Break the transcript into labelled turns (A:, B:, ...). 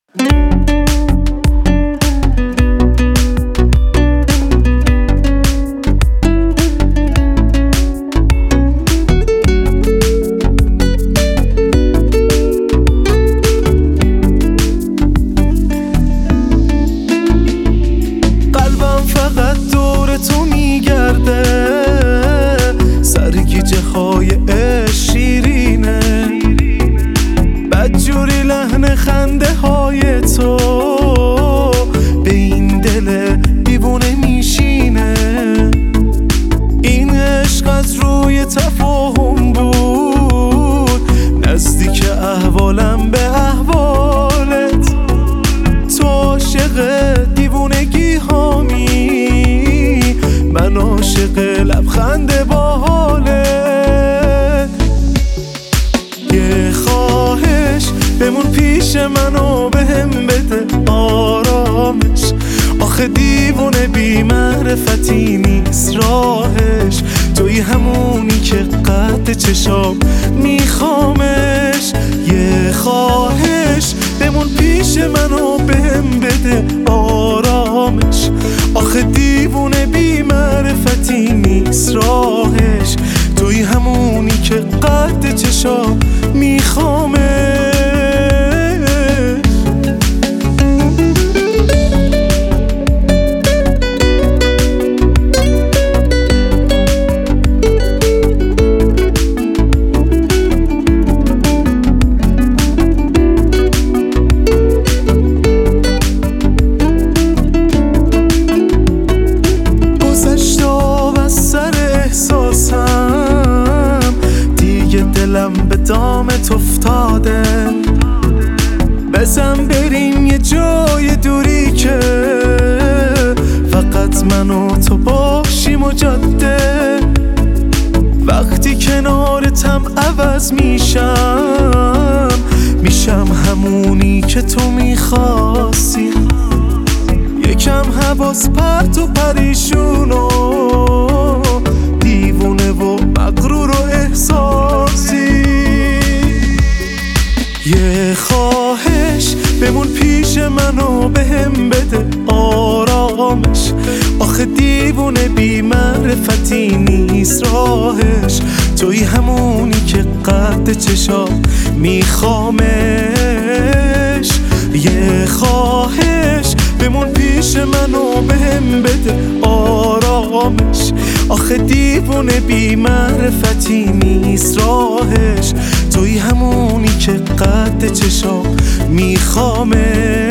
A: قلبم فقط دور تو میگرده، سرگیجه های عشق شیرینه، بدجوری لحن خنده های تو به این دل دیوونه میشینه. این عشق از روی تفاهم بود، نزدیک احوالم به احوالت. تو عاشق دیوونگی هامی، من عاشق لبخند با حالت. یه خواهش بمون پیش منو بهم بده آرامش، آخه دیوونه بی معرفتی نیست راهش. توی همونی که قد چشام میخوامش. یه خواهش بمون پیش منو بهم بده آرامش، آخه دیوونه بی معرفتی نیست راهش. توی همونی که قد چشام میخوامش. دلم به دامت افتاده، بزن بریم یه جای دوری که فقط من و تو باشیم و جاده. وقتی کنارتم عوض میشم همونی که تو میخواستی. یکم حواس پرت و پریشون و دیوونه و مغرور و احساسی. یه خواهش بمون پیش منو بهم بده آرامش، آخه دیوونه بی معرفتی نیست راهش. توی همونی که قد چشام میخوامش. یه خواهش بمون پیش منو بهم بده آرامش، آخه دیوونه بی معرفتی نیست راهش. توی همونی که قد چشام میخوامش.